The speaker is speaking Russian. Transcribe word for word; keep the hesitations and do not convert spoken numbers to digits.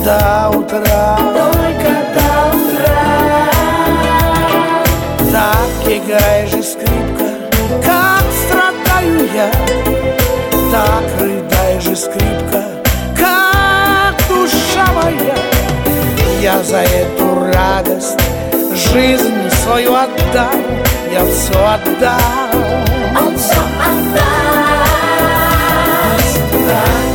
до утра, только до утра. Так играй же, скрипка, как страдаю я, так рыдай же, скрипка, как душа моя. Я за эту радость жизнь свою отдам, я все отдам. Он все отдаст.